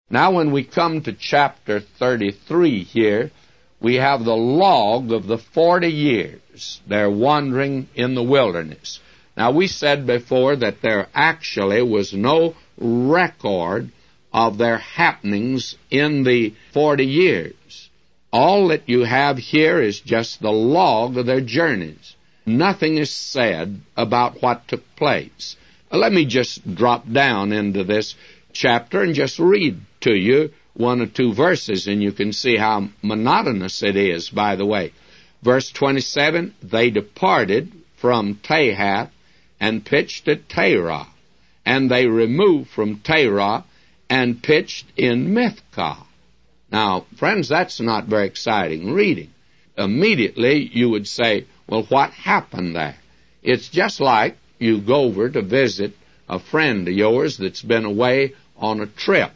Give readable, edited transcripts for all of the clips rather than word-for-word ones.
Now when we come to chapter 33 here, we have the log of the 40 years they're wandering in the wilderness. Now we said before that there actually was no record of their happenings in the 40 years. All that you have here is just the log of their journeys. Nothing is said about what took place. Let me just drop down into this chapter and just read to you one or two verses, and you can see how monotonous it is, by the way. Verse 27, they departed from Tahath and pitched at Terah, and they removed from Terah and pitched in Mithkah. Now, friends, that's not very exciting reading. Immediately you would say, well, what happened there? It's just like you go over to visit a friend of yours that's been away on a trip,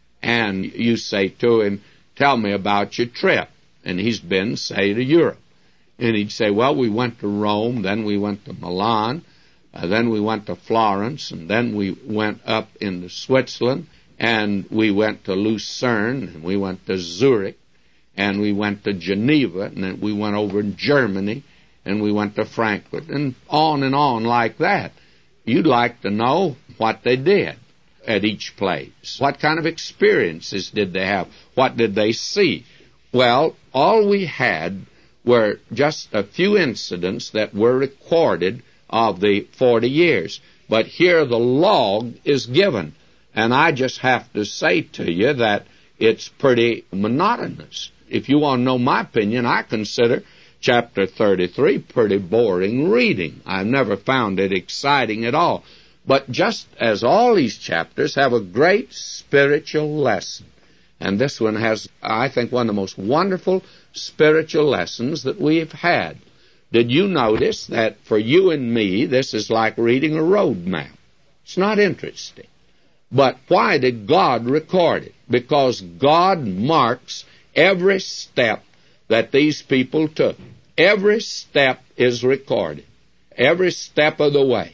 and you say to him, tell me about your trip. And he's been, say, to Europe. And he'd say, well, we went to Rome, then we went to Milan, then we went to Florence, and then we went up into Switzerland, and we went to Lucerne, and we went to Zurich, and we went to Geneva, and then we went over in Germany, and we went to Frankfurt, and on like that. You'd like to know what they did at each place. What kind of experiences did they have? What did they see? Well, all we had were just a few incidents that were recorded of the 40 years. But here the log is given. And I just have to say to you that it's pretty monotonous. If you want to know my opinion, I consider chapter 33 pretty boring reading. I've never found it exciting at all. But just as all these chapters have a great spiritual lesson, and this one has, I think, one of the most wonderful spiritual lessons that we've had. Did you notice that for you and me, this is like reading a road map? It's not interesting. But why did God record it? Because God marks every step that these people took. Every step is recorded. Every step of the way.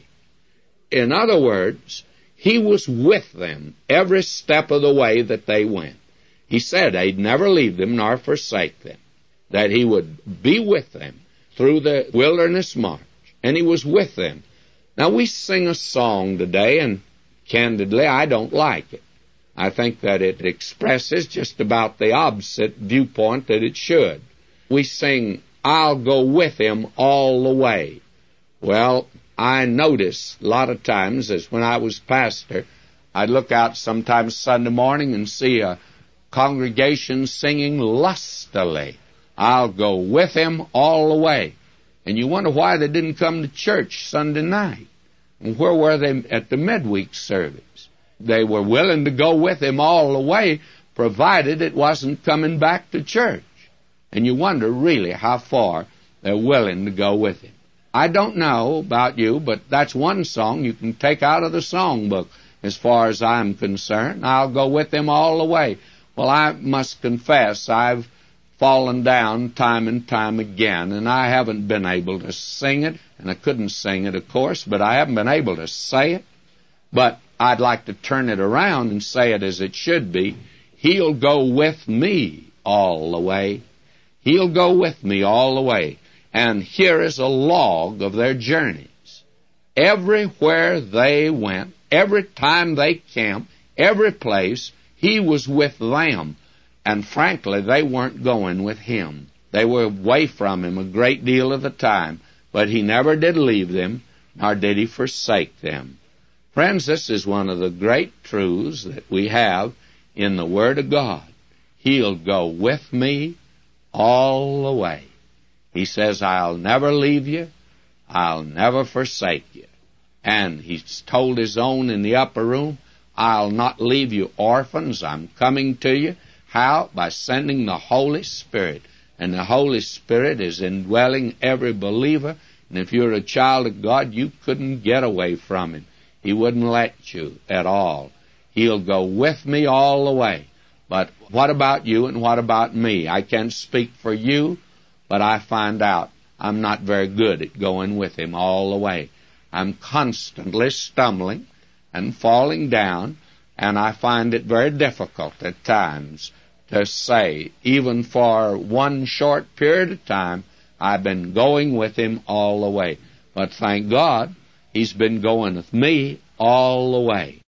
In other words, He was with them every step of the way that they went. He said He'd never leave them nor forsake them, that He would be with them through the wilderness march, and He was with them. Now, we sing a song today, and candidly, I don't like it. I think that it expresses just about the opposite viewpoint that it should. We sing, I'll go with Him all the way. Well, I notice a lot of times, as when I was pastor, I'd look out sometimes Sunday morning and see a congregation singing lustily, I'll go with Him all the way. And you wonder why they didn't come to church Sunday night. And where were they at the midweek service? They were willing to go with Him all the way, provided it wasn't coming back to church. And you wonder really how far they're willing to go with Him. I don't know about you, but that's one song you can take out of the songbook as far as I'm concerned. I'll go with Him all the way. Well, I must confess I've fallen down time and time again, and I haven't been able to sing it, and I couldn't sing it, of course, but I haven't been able to say it. But I'd like to turn it around and say it as it should be. He'll go with me all the way. He'll go with me all the way. And here is a log of their journeys. Everywhere they went, every time they camped, every place, He was with them. And frankly, they weren't going with Him. They were away from Him a great deal of the time. But He never did leave them, nor did He forsake them. Friends, this is one of the great truths that we have in the Word of God. He'll go with me all the way. He says, I'll never leave you. I'll never forsake you. And He's told His own in the upper room, I'll not leave you orphans. I'm coming to you. How? By sending the Holy Spirit. And the Holy Spirit is indwelling every believer. And if you're a child of God, you couldn't get away from Him. He wouldn't let you at all. He'll go with me all the way. But what about you and what about me? I can't speak for you, but I find out I'm not very good at going with Him all the way. I'm constantly stumbling and falling down, And I find it very difficult at times to say, even for one short period of time, I've been going with Him all the way. But thank God, He's been going with me all the way.